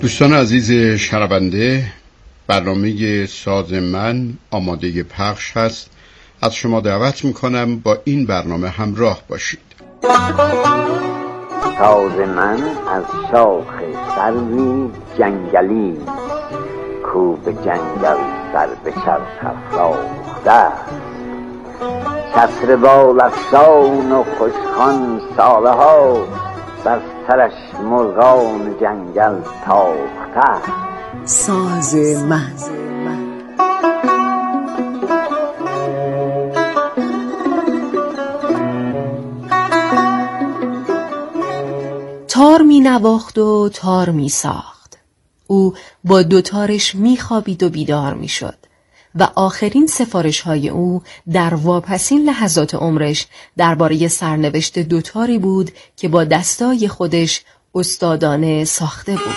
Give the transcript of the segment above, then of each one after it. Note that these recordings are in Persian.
دوستان عزیز شنونده، برنامه ساز من آماده پخش هست. از شما دعوت میکنم با این برنامه همراه باشید. ساز من از شاخ سروی جنگلی، کو به جنگل سر به چرخ افراخته، چتر بال افشان و خوشخوان ساله ها، بر سرش مرغان جنگل تاخته. ساز من. تار می نواخت و تار می ساخت. او با دوتارش می خوابید و بیدار می شد و آخرین سفارش های او در واپسین لحظات عمرش درباره سرنوشت دوتاری بود که با دستای خودش استادانه ساخته بود.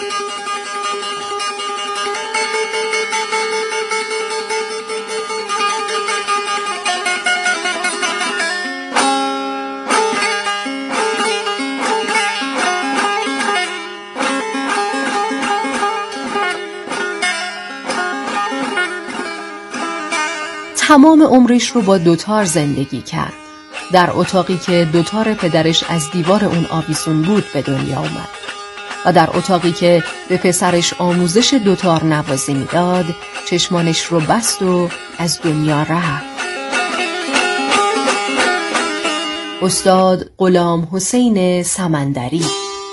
تمام عمرش رو با دوتار زندگی کرد. در اتاقی که دوتار پدرش از دیوار اون آویزون بود به دنیا آمد و در اتاقی که به پسرش آموزش دوتار نوازی میداد چشمانش رو بست و از دنیا رفت. استاد غلام حسین سمندری.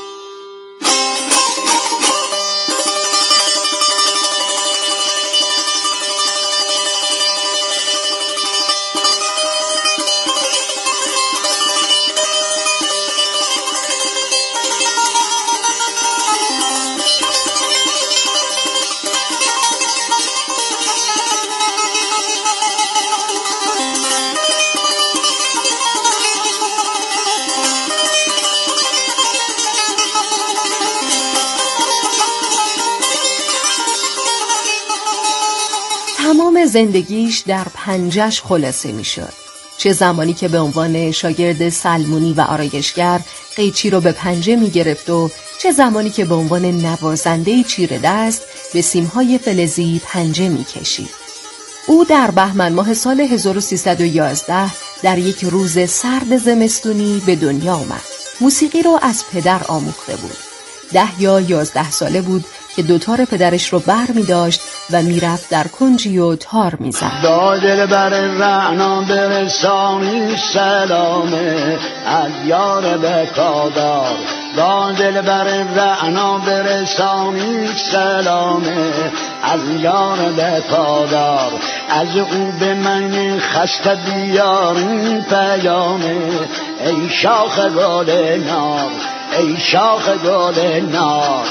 تمام زندگیش در پنجش خلاصه می شد. چه زمانی که به عنوان شاگرد سلمونی و آرایشگر قیچی رو به پنجه می گرفت و چه زمانی که به عنوان نوازنده چیره دست به سیمهای فلزی پنجه می کشید. او در بهمن ماه سال 1311 در یک روز سرد زمستونی به دنیا آمد. موسیقی رو از پدر آموخته بود. 10 یا 11 ساله بود که دوتار پدرش رو بر می داشت و می رفت در کنجی و تار می زد. با دل بر رعنا برسانی سلامه از یار بکادار، با دل بر رعنا برسانی سلامه از یار بکادار، از او به من خسته بیارین پیامه ای شاخ گل نار، ای شاخ گل نار.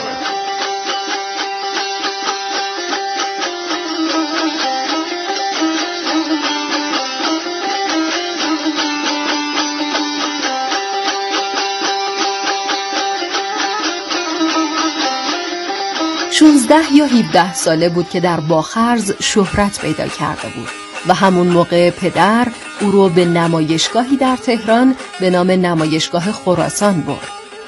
16 یا 17 ساله بود که در باخرز شهرت پیدا کرده بود و همون موقع پدر او رو به نمایشگاهی در تهران به نام نمایشگاه خراسان برد.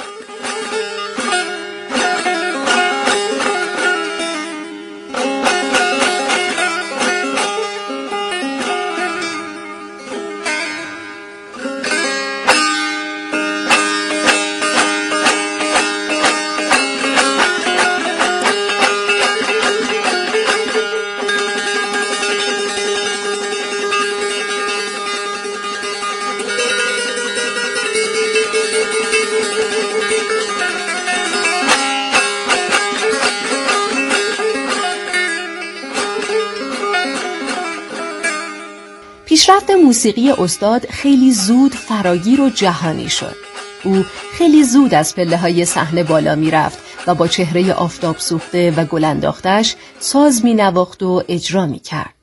پیشرفت موسیقی استاد خیلی زود فراگیر و جهانی شد. او خیلی زود از پله‌های صحنه بالا می‌رفت و با چهره آفتاب سوخته و گل انداختش ساز می‌نواخت و اجرا می‌کرد.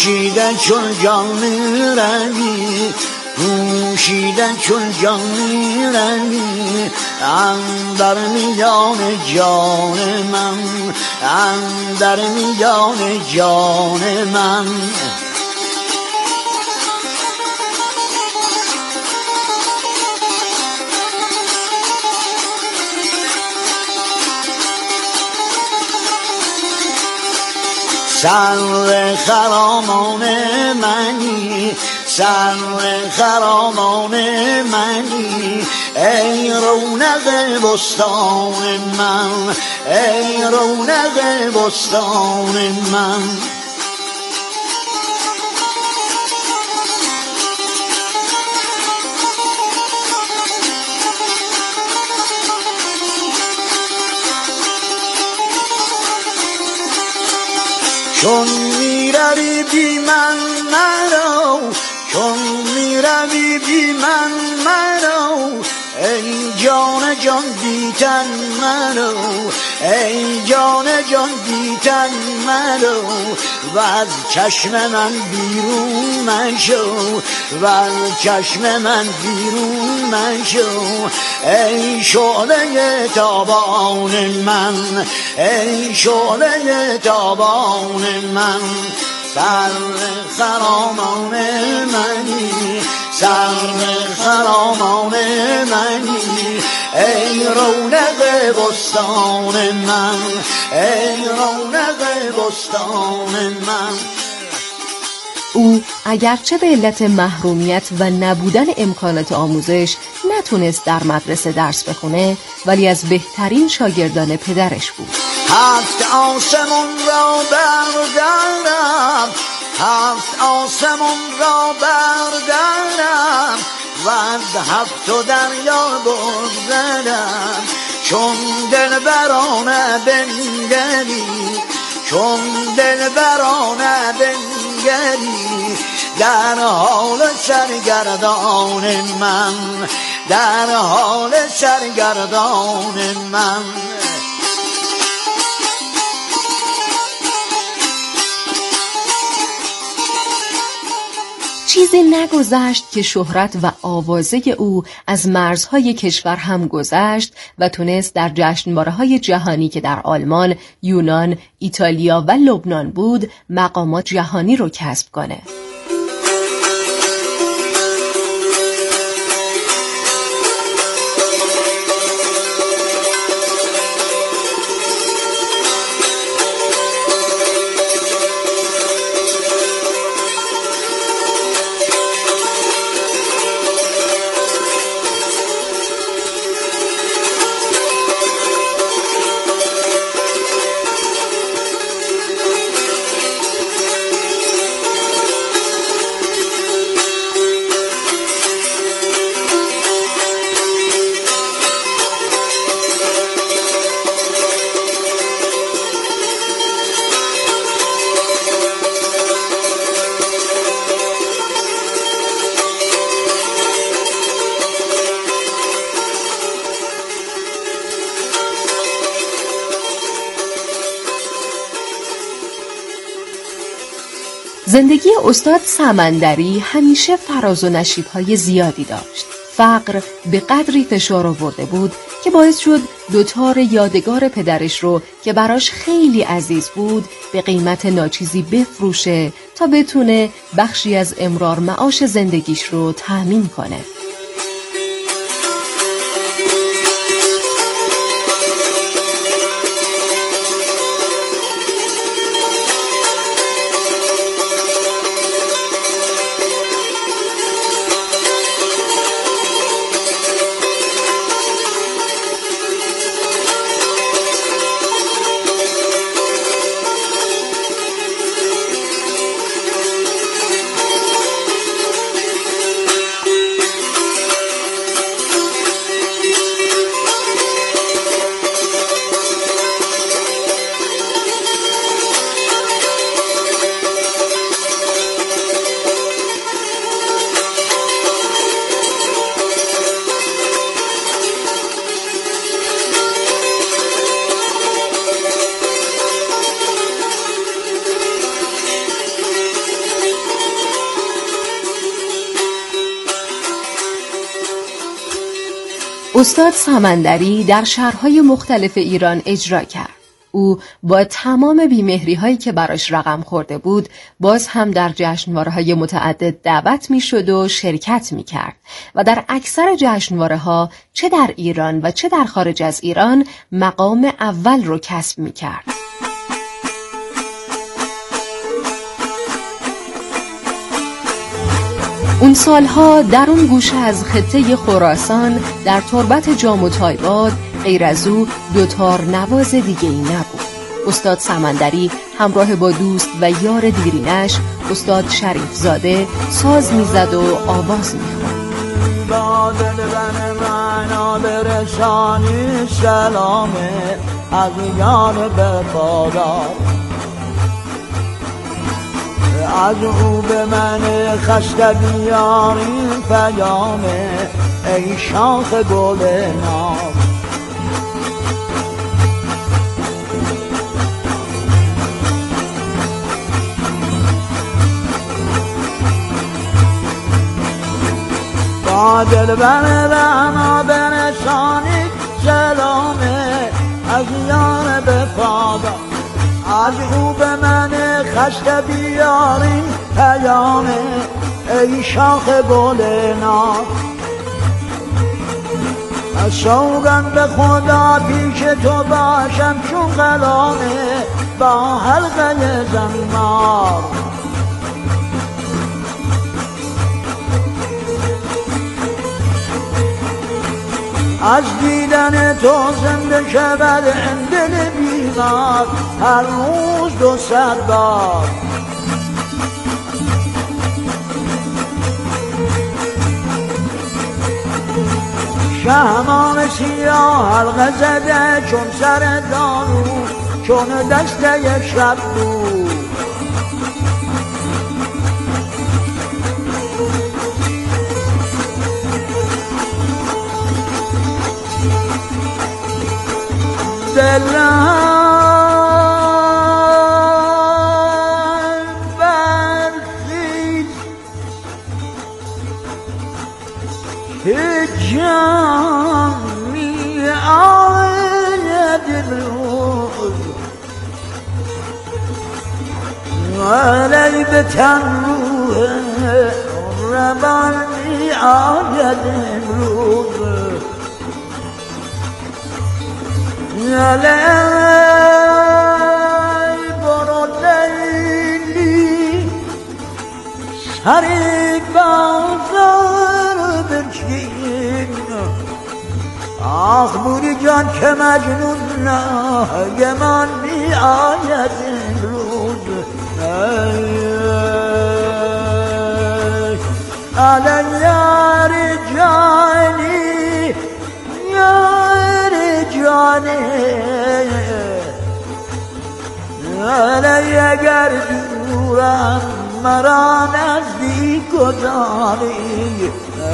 پوشیده چون جان میروی، پوشیده چون جان میروی، اندر میان جان من، اندر میان جان من. سر خرامان منی، سر خرامان منی، ای رونق بستان من، ای رونق بستان من. چون میروی بی من مرو، چون میروی بی من مرو، ای جان جان بی تن مرو، ای جان جان بی تن مرو، و از چشم من بیرون مشو، و از چشم من بیرون مشو، ای شعله تابان من، ای شعله تابان من. سر خرامان منی، سر خرامان منی، ای رونق بستان من، ای رونق بستان من. او اگرچه به علت محرومیت و نبودن امکانات آموزش نتونست در مدرسه درس بخونه، ولی از بهترین شاگردان پدرش بود. هفت آسمون را بردارم، هفت آسمون را بردارم، و از هفت دریا بگذرم، چون دلبرانه بنگری، چون دلبرانه بنگری، در حال سرگردان من، در حال سرگردان من. چیزی نگذشت که شهرت و آوازه او از مرزهای کشور هم گذشت و تونست در جشنواره‌های جهانی که در آلمان، یونان، ایتالیا و لبنان بود مقامات جهانی رو کسب کنه. زندگی استاد سمندری همیشه فراز و نشیب‌های زیادی داشت. فقر به قدری فشار آورده بود که باعث شد دوتار یادگار پدرش رو که براش خیلی عزیز بود به قیمت ناچیزی بفروشه تا بتونه بخشی از امرار معاش زندگیش رو تأمین کنه. استاد سمندری در شهرهای مختلف ایران اجرا کرد. او با تمام بیمهری‌هایی که براش رقم خورده بود باز هم در جشنواره‌های متعدد دعوت می‌شد و شرکت می‌کرد و در اکثر جشنواره‌ها چه در ایران و چه در خارج از ایران مقام اول رو کسب می‌کرد. اون سالها در اون گوشه از خطه خراسان در تربت جام و تایباد غیر از او دوتار نواز دیگه ای نبود. استاد سمندری همراه با دوست و یار دیرینش استاد شریف زاده ساز میزد و آواز میخوند. با دلبر من برسانی سلامه از یار بفادار، از او به من خسته بیارین پیامه ای شاخ گل ناب. با دلبر رعنا برسانید سلامه از یار بفادار، از او به من خسته بیارین پیامه ای شاخ گل ناب. از سوگند به خدا پیش تو باشم چون قلامه با حلقه زنار. از دیدن تو زنده شود دل بیمار هر روز 200 بار. شهمان سیاه حلقه زده چون سر دارو چون دسته شب بود. دلم برخیز که جان می آید روز ولی به تن روح روان می آید امروز. یالی برو لیلی سری بازار بچین، آخ بوری جان که مجنون ناگمان می آید امروز. علی یار جانی یار جانی علی اگر دورم مرا نزدیک و دانی.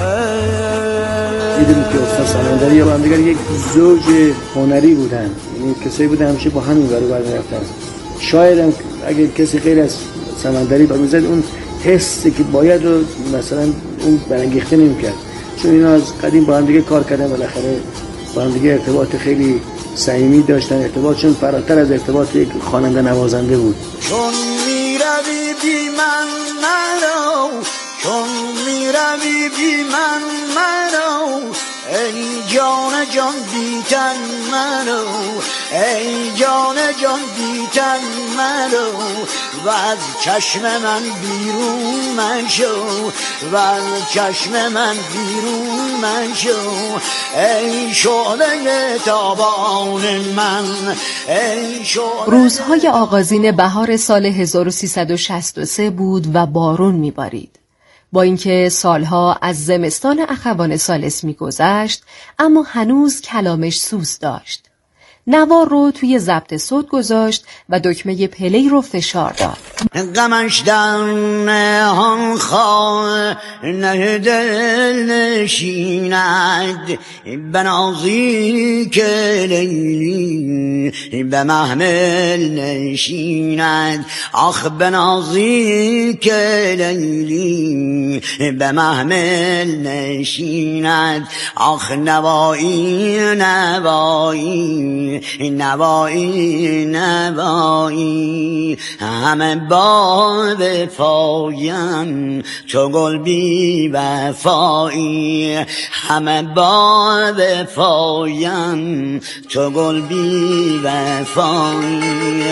دیدیم که استاد سمندری و همدیگر یک زوج هنری بودن، یعنی کسایی بودن همیشه با هم اینور اونور میرفتن. شاید هم اگر کسی غیر از سمندری برمیزد اون حسی که باید رو مثلا اون برانگیخته نمی‌کرد، چون اینا از قدیم با هم دیگه کار کردن، بالاخره با هم دیگه ارتباط خیلی صمیمی داشتن. ارتباطشون فراتر از ارتباط یک خواننده نوازنده بود. چون میروی بی من مرو، چون میروی بی من مرو، ای جان جان بیتن مرو، ای جان جان بیتن مرو، و از چشم من بیرون منشو، و از چشم من بیرون منشو، ای شعله تابان من، ای شعله. روزهای آغازین بهار سال 1363 بود و بارون میبارید. با اینکه سالها از زمستان اخوان ثالث میگذشت، اما هنوز کلامش سوز داشت. نوار رو توی ضبط صوت گذاشت و دکمه پلی رو فشار داد. غمش در نهان خانه دل نشیند، به نازی که لیلی به محمل نشیند. آخ به نازی که لیلی به محمل نشیند. آخ نوایی نوایی نوایی نوایی، همه با وفایم تو گل بی وفایی. همه با وفایم تو گل بی وفایی.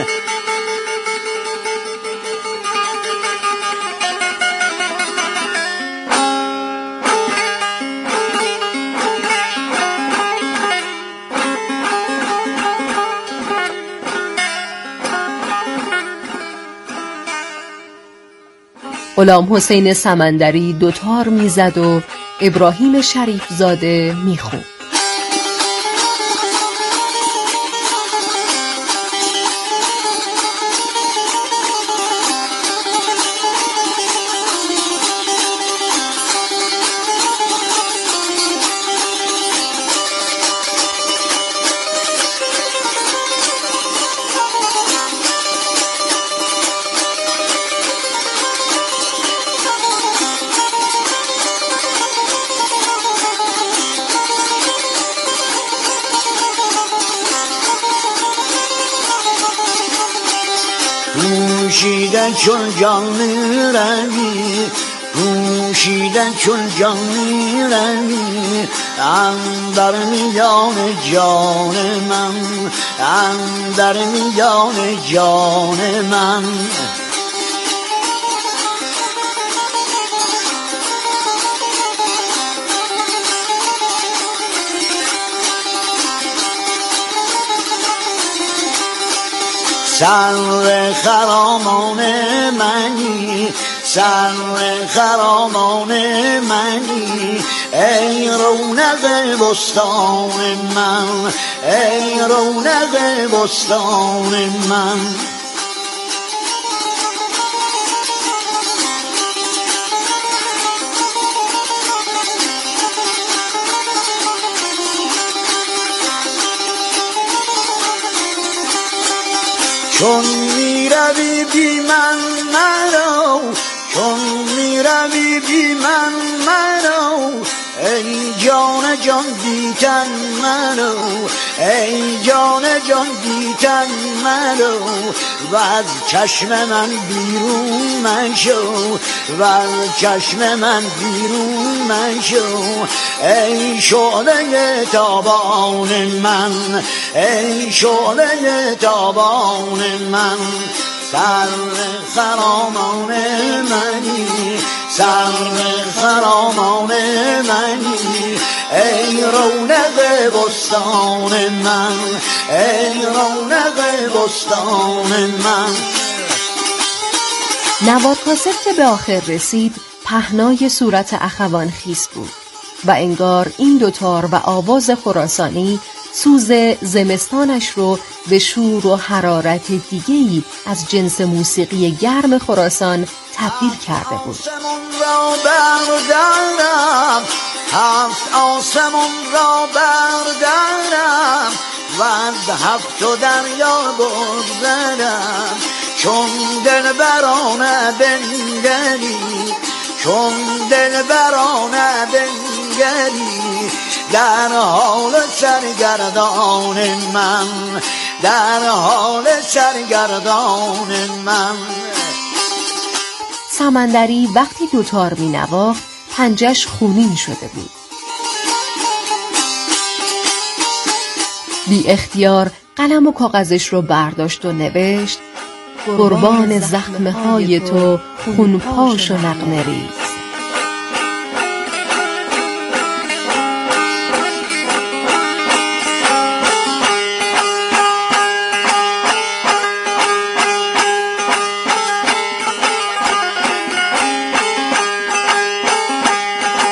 غلام حسین سمندری دوتار میزد و ابراهیم شریفزاده میخوند. پوشیدن چون جان روی، پوشیدن چون جان روی، اندر میان جان من، اندر میان جان من. سر خرامان منی، سر خرامان منی، ای رونق بستان من، ای رونق بستان من. چون میروی بی من مرو، چون میروی بی من مرو، ای جان جان بی تن مرو، ای جان جان بی تن مرو. و از چشم من بیرون مشو، و از چشم من بیرون مشو، ای شعله تابان من، ای شعله تابان من. سر خرامان منی، سر خرامان منی، ای رونق بستان من، ای رونق بستان من. نوار کاست که به آخر رسید پهنای صورت اخوان خیس بود و انگار این دوتار و آواز خراسانی سوز زمستانش رو به شور و حرارت دیگه‌ای از جنس موسیقی گرم خراسان تبدیل کرده بود. آسمون را بردارم، هفت آسمون را بردارم، و از هفت و دریا بگذرم. چون دلبرانه بنگری، چون دلبرانه بنگری، در حال سرگردان من، در حال سرگردان من. سمندری وقتی دوتار می نواخت پنجش خونین شده بود. بی اختیار قلم و کاغذش رو برداشت و نوشت: قربان زخمه های تو خونپاش و نغمه ریز.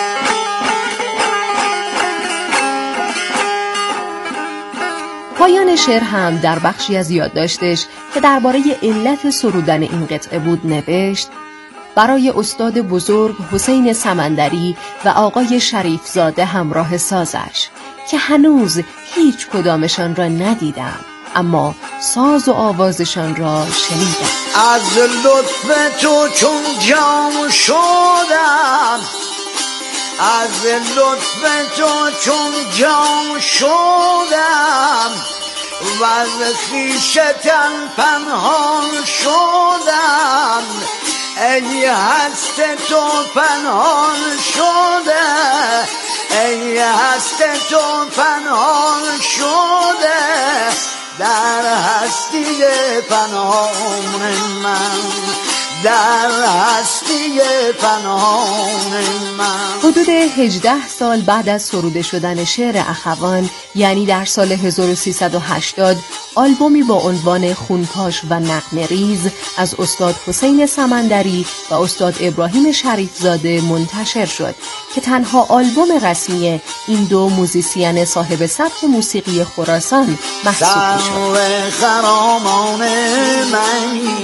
پایان شعر هم در بخشی از یادداشتش که درباره علت سرودن این قطعه بود نوشت: برای استاد بزرگ حسین سمندری و آقای شریفزاده همراه سازش که هنوز هیچ کدامشان را ندیدم، اما ساز و آوازشان را شنیدم. از لطف تو چون جام شدم، از لطف تو چون جام شدم، و از خویشتن پنهان شدم. ای هست تو پنهان شده، ای هست تو پنهان شده، در هستی پنهان من، در هستی پنهان من. حدود 18 سال بعد از سروده شدن شعر اخوان، یعنی در سال 1380، آلبومی با عنوان خونپاش و نغمه ریز از استاد حسین سمندری و استاد ابراهیم شریفزاده منتشر شد که تنها آلبوم رسمی این دو موزیسین صاحب سبک موسیقی خراسان محسوب می‌شد. خرامان منی،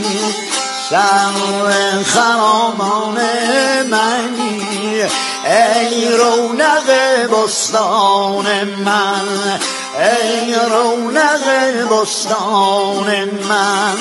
سر خرامان منی، ای رونق بستان من، ای رونق بستان من.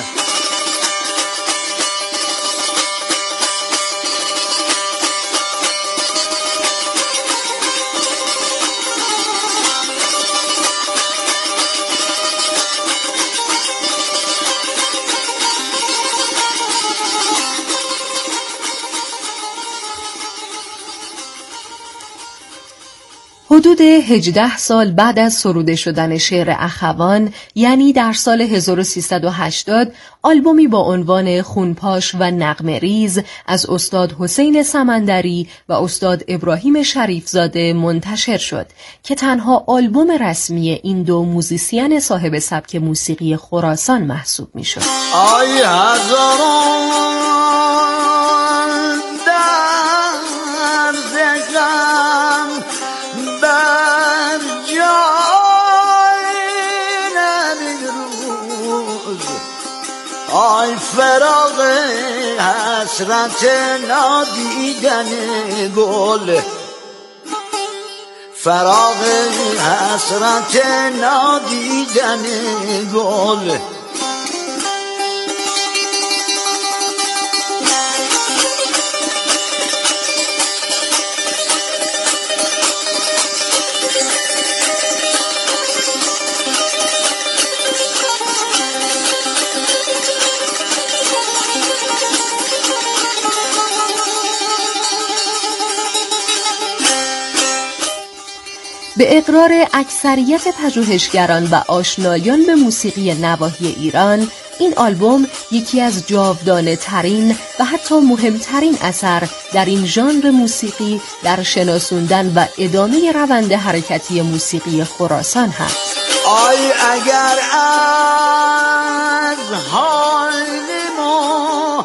حدود 18 سال بعد از سروده شدن شعر اخوان، یعنی در سال 1380، آلبومی با عنوان خونپاش و نغمه ریز از استاد حسین سمندری و استاد ابراهیم شریفزاده منتشر شد که تنها آلبوم رسمی این دو موزیسین صاحب سبک موسیقی خراسان محسوب می شد. آی هزاران بر جای نمیروز، آی فراغ حسرت نادیدن گل، فراغ حسرت نادیدن گل. به اقرار اکثریت پژوهشگران و آشنایان به موسیقی نواحی ایران، این آلبوم یکی از جاودانه ترین و حتی مهمترین اثر در این ژانر موسیقی در شناسوندن و ادامه روند حرکتی موسیقی خراسان هست. آی اگر از حال ما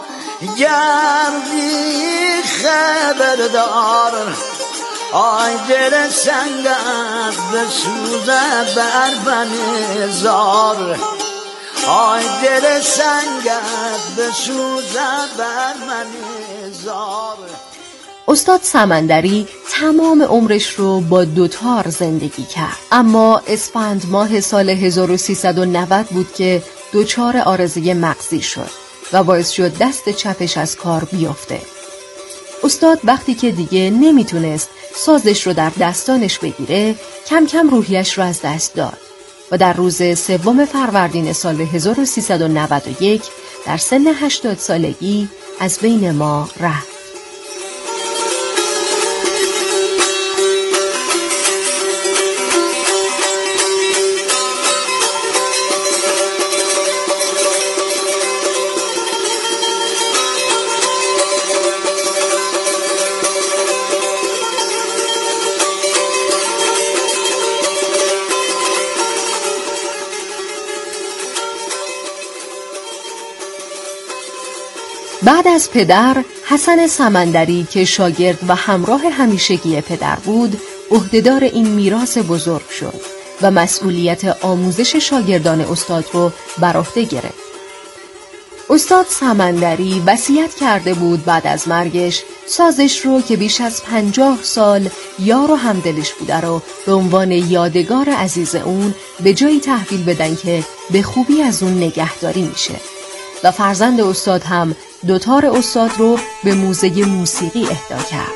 گردی خبردار، آی دل سنگت بسوزد بر من زار، آی دل سنگت بسوزد بر من زار. استاد سمندری تمام عمرش رو با دوتار زندگی کرد، اما اسفند ماه سال 1390 بود که دچار عارضه مغزی شد و باعث شد دست چپش از کار بیفته. استاد وقتی که دیگه نمیتونست سازش رو در دستانش بگیره، کم کم روحیش رو از دست داد و در روز 3 فروردین سال 1391 در سن 80 سالگی از بین ما رفت. بعد از پدر، حسن سمندری که شاگرد و همراه همیشگی پدر بود، عهدهدار این میراث بزرگ شد و مسئولیت آموزش شاگردان استاد رو بر عهده گرفت. استاد سمندری وصیت کرده بود بعد از مرگش سازش رو که بیش از 50 سال یار و همدلش بوده رو به عنوان یادگار عزیز اون به جایی تحویل بدن که به خوبی از اون نگهداری میشه و فرزند استاد هم دوتار استاد رو به موزه موسیقی اهدا کرد.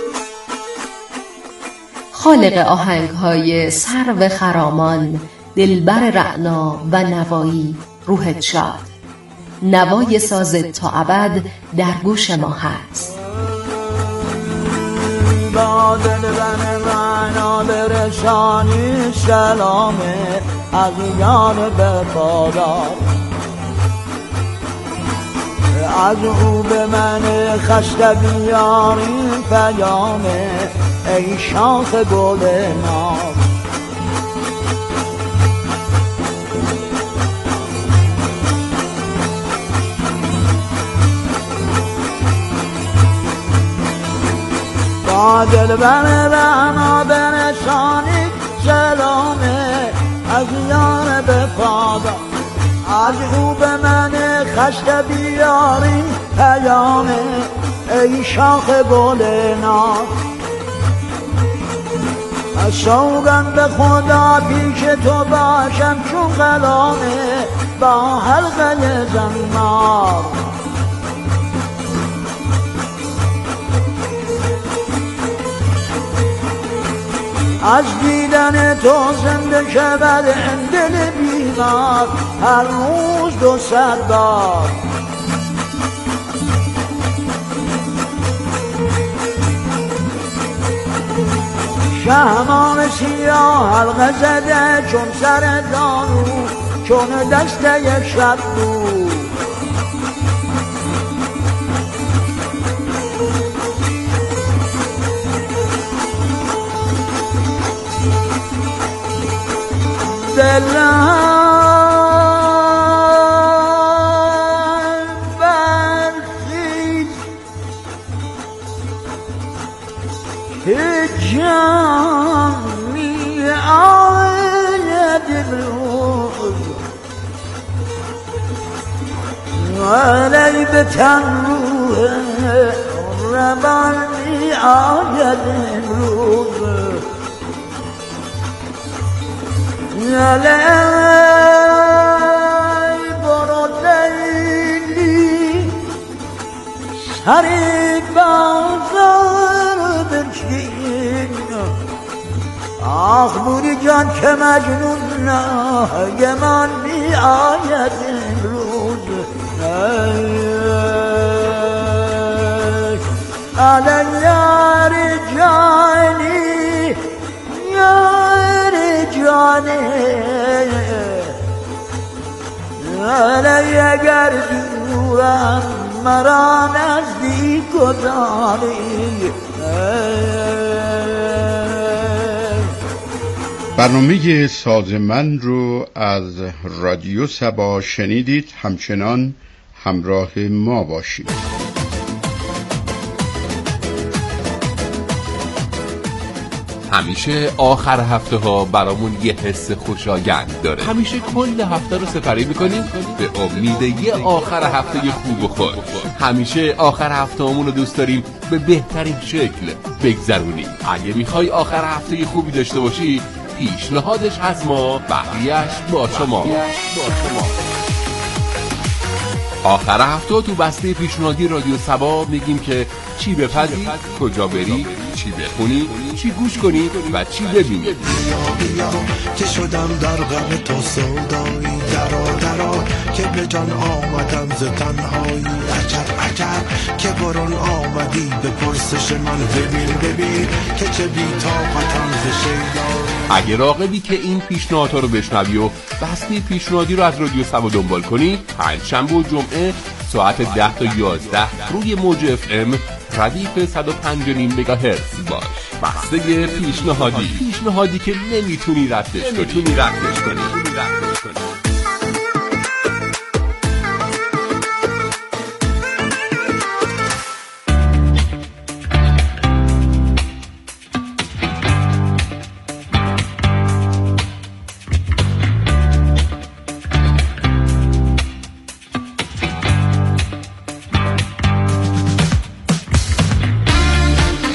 خالق آهنگ‌های سرو خرامان، دلبر رعنا و نوایی، روحت شاد. نوای سازت تا ابد در گوش ما هست. با دلبر رعنا برسانی سلامه از یار به بادار، از او به من خسته بیارین پیامه ای شاخ گل ناب. با دلبر رعنا برسانید سلامه از یار به پادار، از او به من خسته بیارین پیامه ای شاخ گل ناب. از سوگند به خدا پیش تو باشم چون غلامه با حلقه زنار. از دیدن تو زنده شود دل بیمار هر روز 200 بار. شهمان سیاه حلقه زده چون سر دانو چون دسته شب بود. دلم برخیز که جانی آید امروز ولی به تن روح روانی آید امروز. یالی برو لیلی سری بازار برچین، آخ بوری جان که مجنون ناگمان می آید امروز. علی یار جانی یار جانه علی اگر دورم مرا نزدیک و دانی. برنامه ساز من رو از رادیو سبا شنیدید. همچنان همراه ما باشید. همیشه آخر هفته ها برامون یه حس خوشایند داره. همیشه کل هفته رو سپری میکنیم به امید یه آخر هفته خوب و خوش. همیشه آخر هفته همون رو دوست داریم به بهترین شکل بگذرونیم. اگه میخوای آخر هفته خوبی داشته باشی پیشنهادش از ما، بقیه‌اش با شما. آخر هفته تو بسته پیشنهادی رادیو سبا میگیم که چی بپزی، کجا بری، چی بخونی، چی گوش کنی و چی ببینی. بیا که شدم در غم تو سودایی، درا که به جان آمدم ز تنهایی. عجب که برون آمدی به پرسش من، ببین که چه بی طاقتم ز شیدایی. اگه راغبی که این پیشنهادها رو بشنوی و بسته پیشنهادی رو از رادیو سبا دنبال کنی، پنجشنبه و جمعه ساعت 10 تا 11 روی موج FM ردیف 105.5 مگاهرتز باش. بسته پیشنهادی که نمیتونی ردش کنی.